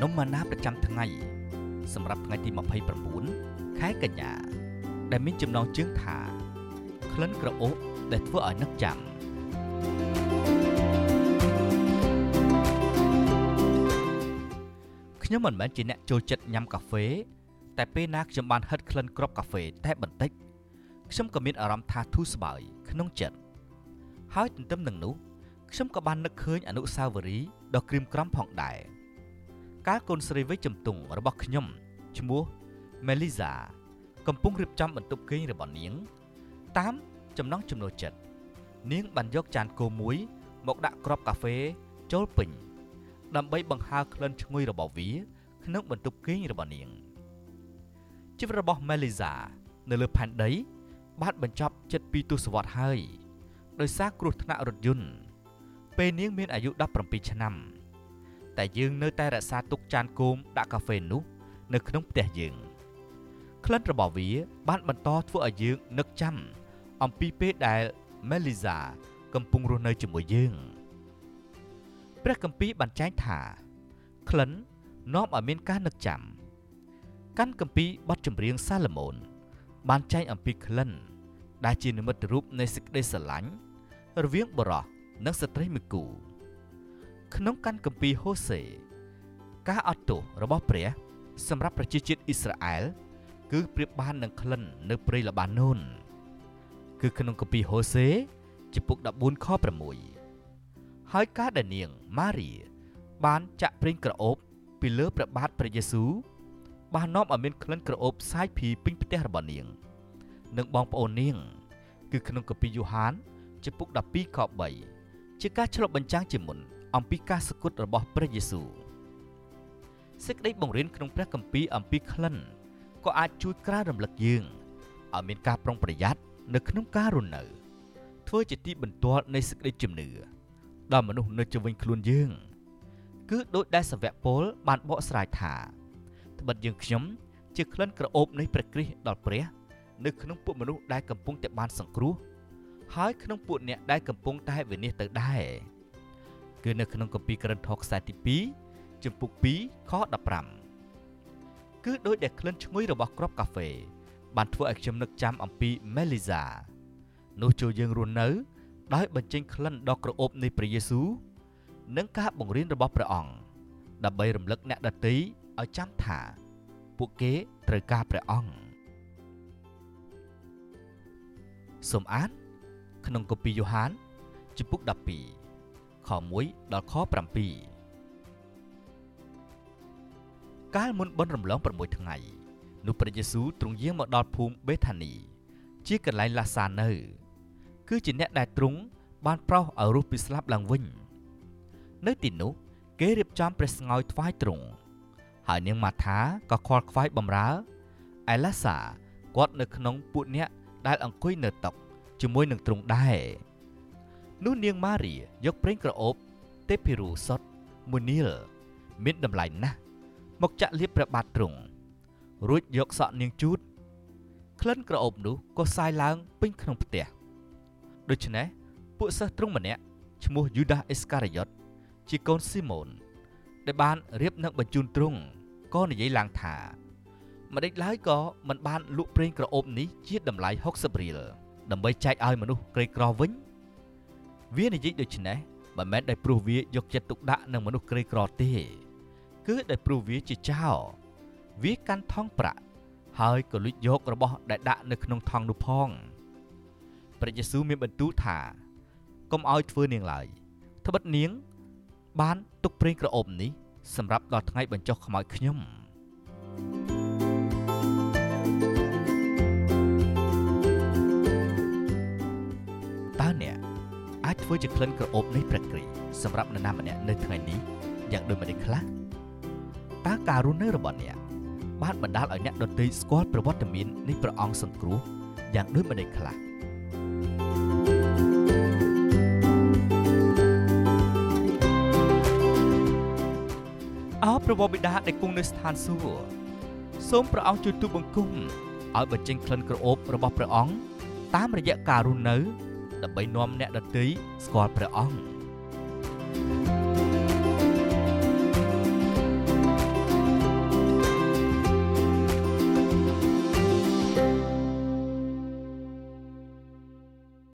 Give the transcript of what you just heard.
នំម៉ាណាប្រចាំថ្ងៃសម្រាប់ថ្ងៃទី29ខែកញ្ញាដែលមានចំណងជើងថាក្លិនក្រអូបដែលធ្វើឲ្យនឹកចាំខ្ញុំមិនមែនជាអ្នកចូលចិត្តញ៉ាំកាហ្វេតែពេលណាខ្ញុំបានហិតក្លិនគ្រាប់កាហ្វេតែបន្តិចខ្ញុំក៏មានអារម្មណ៍ថាធូរស្បើយក្នុងចិត្តហើយទន្ទឹមនឹងនោះខ្ញុំក៏បាននឹកឃើញអនុស្សាវរីយ៍ដ៏ក្រៀមក្រំផងដែរកាលកូនស្រីវ័យជំទង់របស់ខ្ញុំឈ្មោះ Melissa កំពុងរៀបចំបន្ទប់គេងរបស់នាងតាមចំណង់ចំណូលចិត្តនាងបានយកចានគោមួយមកដាក់គ្រាប់កាហ្វេចូលពេញដើម្បីបង្ហើរក្លិនឈ្ងុយរបស់វាក្នុងបន្ទប់គេងរបស់នាងជីវិតរបស់ Melissa នៅលើផែនដីបានបញ្ចប់ជិត2ទសវត្សរ៍ហើយដោយសារគ្រោះថ្នាក់រថយន្តពេលនាងមានអាយុ17ឆ្នាំតែយើងនៅតែរក្សាទុកចានគោមដាក់កាហ្វេនោះនៅក្នុងផ្ទះយើងក្លិនរបស់វាបានបន្តធ្វើឲ្យយើងនឹកចាំអំពីពេលដែល Melissa កំពុងរស់នៅជាមួយយើងព្រះគម្ពីរបានចែងថាក្លិននាំឲ្យមានការនឹកចាំកាន់គម្ពីរបទចម្រៀងសាឡូមោនបានចែងអំពីក្លិនដែលជានិមិត្តរូបនៃសេចក្តីស្រឡាញ់រវាងបុរសនិងស្ត្រីមួយគូក្នុងកាន់គម្ពីរហូសេការអត់ទោសរបស់ព្រះសម្រាប់ប្រជាជាតិអ៊ីស្រាអែលគឺប្រៀបបាននឹងក្លិននៅព្រៃល្បាណូនគឺក្នុងគម្ពីរហូសេចំពុក14ខ6ហើយការដែលនាងម៉ារីបានចាក់ប្រេងក្រអូបពីលើព្រះបាទព្រះយេស៊ូវបាននាំឲ្យមានក្លិនក្រអូបសាយភាយពេញផ្ទះរបស់នាងនិងបងប្អូននាងគឺក្នុងគម្ពីរយ៉ូហានចំពុក12ខ3ជាការឆ្លុះបញ្ចាំងជាមុនអំពីការសគត់របស់ព្រះយេស៊ូវសេចក្តីបង្រៀនក្នុងព្រះគម្ពីរអំពីក្លិនក៏អាចជួយក្រើនរំលឹកយើងឲ្យមានការប្រុងប្រយ័ត្ននៅក្នុងការរស់នៅធ្វើជាទីបន្ទាល់នៃសេចក្តីជំនឿដល់មនុស្សនៅជុំវិញខ្លួនយើងគឺដូចដែលសាវកប៉ូលបានបកស្រាយថាត្បិតយើងខ្ញុំជាក្លិនក្រអូបនៃព្រះគ្រីស្ទដល់ព្រះនៅក្នុងពួកមនុស្សដែលកំពុងតែបានសង្គ្រោះហើយក្នុងពួកអ្នកដែលកំពុងតែវិនិច្ឆ័យទៅដែរគឺនៅក្នុងគម្ពីរករិនថូសខ្សែទី2ចំពុក2ខ15គឺដោយដែលក្លិនឈ្ងុយរបស់គ្រាប់កាហ្វេបានធ្វើឲ្យខ្ញុំនឹកចាំអំពី Melissa នោះចូលយើងរស់នៅដោយបញ្ចេញក្លិនដ៏ក្រអូបនៃព្រះយេស៊ូវនិងការបង្រៀនរបស់ព្រះអង្គដើម្បីរំលឹកអ្នកដទៃឲ្យចាំថាពួកគេត្រូវការព្រះអង្គសូមអានក្នុងគម្ពីរយ៉ូហានចំពុក12ខ1ដល់ខ7កាលមុនបុណ្យរំលង6ថ្ងៃនោះព្រះយេស៊ូវទ្រង់យាងមកដល់ភូមិបេថានីជាកន្លែងឡាសានៅគឺជាអ្នកដែលទ្រង់បានប្រោសឲ្យរស់ពីស្លាប់ឡើងវិញនៅទីនោះគេរៀបចំព្រះស្ងោយថ្វាយទ្រង់ហើយនាងម៉ាថាក៏ខ្វល់ខ្វាយបម្រើឯឡាសាគាត់នៅក្នុងពួកអ្នកដែលអង្គុយនៅតុជាមួយនឹងទ្រង់ដែរនោះនាងម៉ារីយកប្រេងក្រអូបទេពីរូសុតមួយនីលមានតម្លៃណាស់មកចាក់លាបព្រះបាទទ្រង់រួចយកសក់នាងជូតក្លិនក្រអូបនោះក៏សាយឡើងពេញក្នុងផ្ទះដូច្នេះពួកសិស្សទ្រង់ម្នាក់ឈ្មោះយូដាសអេសការីយ៉ុតជាកូនស៊ីម៉ូនដែលបានរៀបនឹងបញ្ជូនទ្រង់ក៏និយាយឡើងថាម្ដេចឡើយក៏មិនបានលក់ប្រេងក្រអូបនេះជាតម្លៃ60រៀលដើម្បីចែកឲ្យមនុស្សក្រីក្រវិញវានិយាយដូច្នេះមិនមែនដោយព្រោះវាយកចិត្តទុកដាក់នឹងមនុស្សក្រីក្រទេគឺដោយព្រោះវាជាចោរវាកាន់ថង់ប្រាក់ហើយក៏លួចយករបស់ដែលដាក់នៅក្នុងថង់នោះផងព្រះយេស៊ូវមានបន្ទូលថាកុំឲ្យធ្វើនាងឡើយត្បិតនាងបានទុកប្រេងក្រអូបនេះសម្រាប់ដល់ថ្ងៃបញ្ចុះខ្មោចខ្ញុំតើអ្នកអាចធ្វើជាក្លិនក្រអូបនៃព្រះគ្រីស្ទសម្រាប់នរណាម្នាក់នៅថ្ងៃនេះយ៉ាងដូចម្តេចខ្លះតើការរស់នៅរបស់អ្នកបានបណ្ដាលឲ្យអ្នកដទៃស្គាល់ប្រវត្តិមាននៃព្រះអង្គសង្គ្រោះយ៉ាងដូចម្តេចខ្លះអោព្រះបិតាដែលគង់នៅស្ថានសួគ៌សូមព្រះអង្គជួយទូលបង្គំឲ្យបញ្ចេញក្លិនក្រអូបរបស់ព្រះអង្គតាមរយៈការរស់នៅដើម្បីនាំអ្នកដទៃស្គាល់ព្រះអង្គ